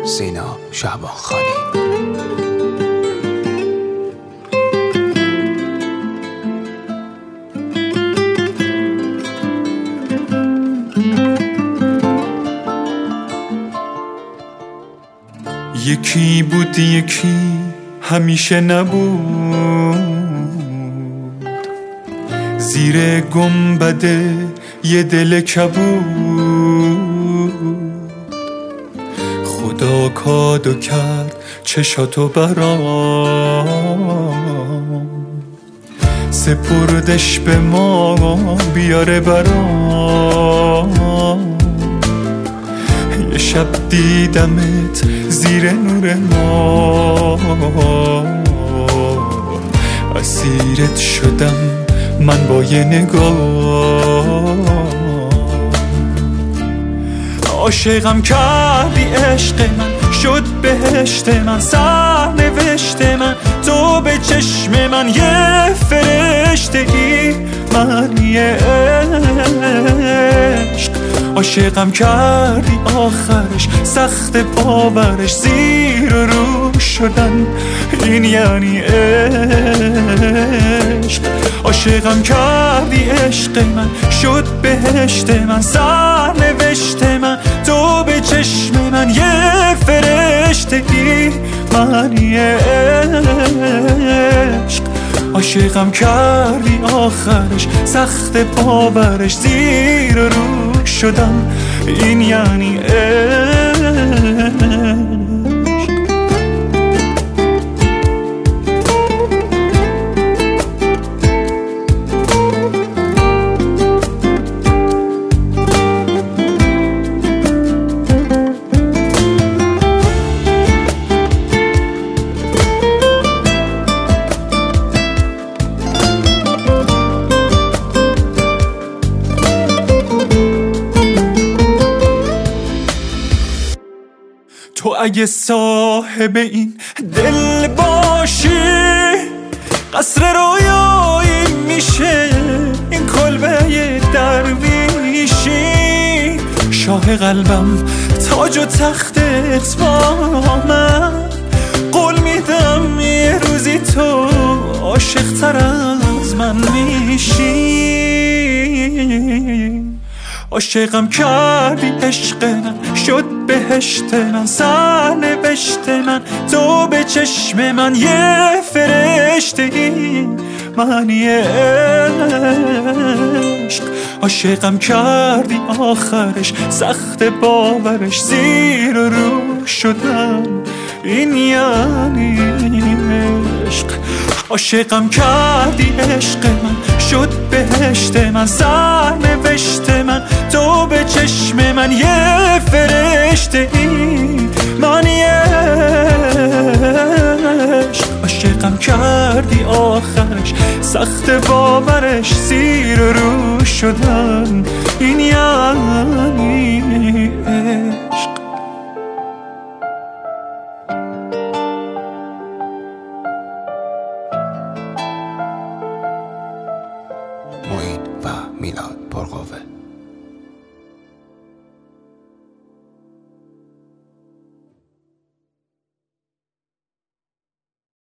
سینا شعبانخانی. یکی بود یکی همیشه نبود، زیر گنبد یه دل کبود. خدا کادو کرد چشاتو برام، سپردش به ما بیاره برام. یه شب دیدمت زیر نور ما، اسیرت شدم من با یه نگاه. عاشقم کردی عشق من، شد بهشت من، سرنوشت من. تو به چشم من یه فرشته ای، من یه عشق. عاشقم کردی آخرش سخت باورش، زیر و رو شدن این یعنی عشق. عاشقم کردی عشق من، شد بهشت من، سرنوشت من. تو به چشم من یه فرشته ای، من یه عشق. عاشقم کردی آخرش سخت باورش، زیر و رو شدم این یعنی عشق. تو اگه صاحب این دل باشی، قصر رویایی میشه این کلبه درویشی. شاه قلبم تاج و تختت با من، قول میدم یه روزی تو عاشق تر از من میشی. عاشقم کردی عشق من، شد بهشت من، سرنوشت من. تو به چشم من یه فرشته ای، من یه عشق. عاشقم کردی آخرش سخت باورش، زیر و رو شدن این یعنی عشق. عاشقم کردی عشق من، شد بهشت من، سرنوشت من. تو به چشم من یه فرشته ای، من یه عشق. عاشقم کردی آخرش سخت باورش، زیر و رو شدن این یعنی عشق. معین و میلاد پرقوه.